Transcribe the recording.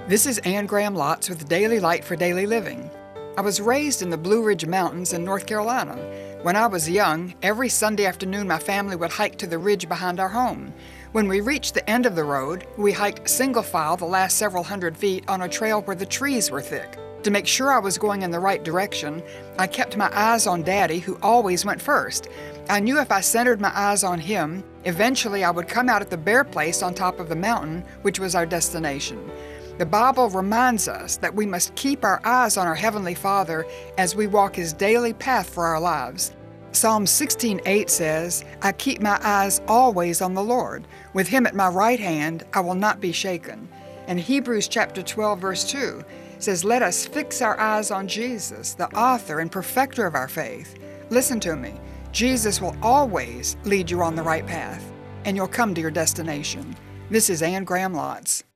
This is Anne Graham Lotz with Daily Light for Daily Living. I was raised in the Blue Ridge Mountains in North Carolina. When I was young, every Sunday afternoon my family would hike to the ridge behind our home. When we reached the end of the road, we hiked single file the last several hundred feet on a trail where the trees were thick. To make sure I was going in the right direction, I kept my eyes on Daddy, who always went first. I knew if I centered my eyes on him, eventually I would come out at the bare place on top of the mountain, which was our destination. The Bible reminds us that we must keep our eyes on our Heavenly Father as we walk His daily path for our lives. Psalm 16:8 says, "I keep my eyes always on the Lord. With Him at my right hand, I will not be shaken." And Hebrews chapter 12, verse 2 says, "Let us fix our eyes on Jesus, the author and perfecter of our faith." Listen to me. Jesus will always lead you on the right path, and you'll come to your destination. This is Anne Graham Lotz.